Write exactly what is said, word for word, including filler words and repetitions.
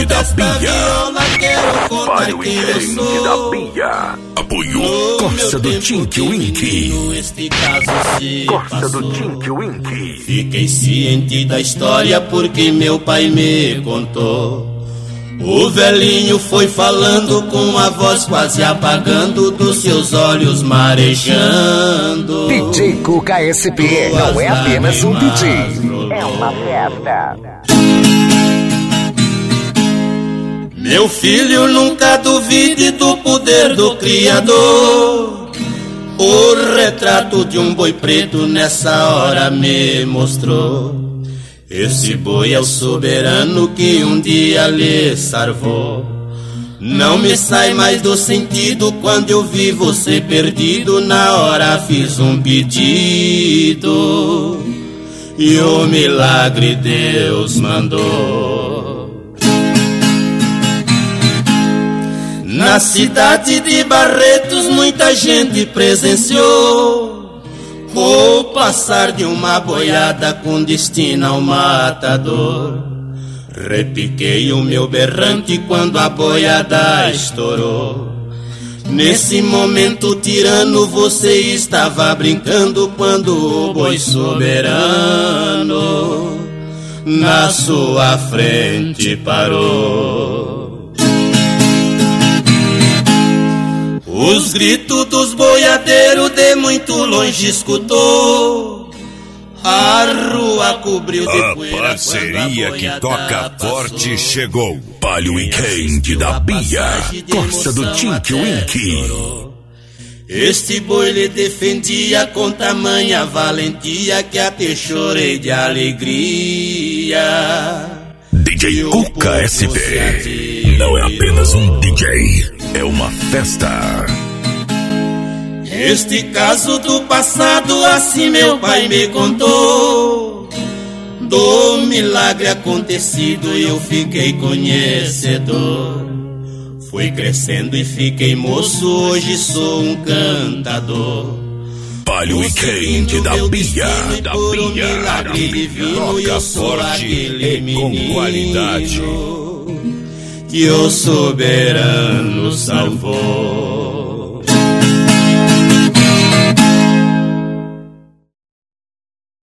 Weekend da Bia. Trabalho Weekend da Bia. Apoiou Corsa do Tink Wink. Corsa do Tink Wink. Fiquei ciente da história porque meu pai me contou. O velhinho foi falando com a voz quase apagando, dos seus olhos marejando. D J Cuca S P não é apenas um D J, é uma festa. Meu filho, nunca duvide do poder do Criador. O retrato de um boi preto nessa hora me mostrou. Esse boi é o soberano que um dia lhe salvou. Não me sai mais do sentido quando eu vi você perdido. Na hora fiz um pedido e o milagre Deus mandou. Na cidade de Barretos muita gente presenciou o passar de uma boiada com destino ao matador. Repiquei o meu berrante quando a boiada estourou. Nesse momento tirano você estava brincando quando o boi soberano na sua frente parou. Os gritos dos boiadeiros de muito longe escutou. A rua cobriu de poeira. A parceria que toca forte chegou. Palio Weekend da Bia. Corsa do Tink Wink. Este boi lhe defendia com tamanha valentia que até chorei de alegria. D J Cuca S P não é apenas um D J, é uma festa. Este caso do passado assim meu pai me contou. Do milagre acontecido eu fiquei conhecedor. Fui crescendo e fiquei moço, hoje sou um cantador. Palio Weekend da Bia, da Bia, toca forte e com qualidade que o soberano salvou.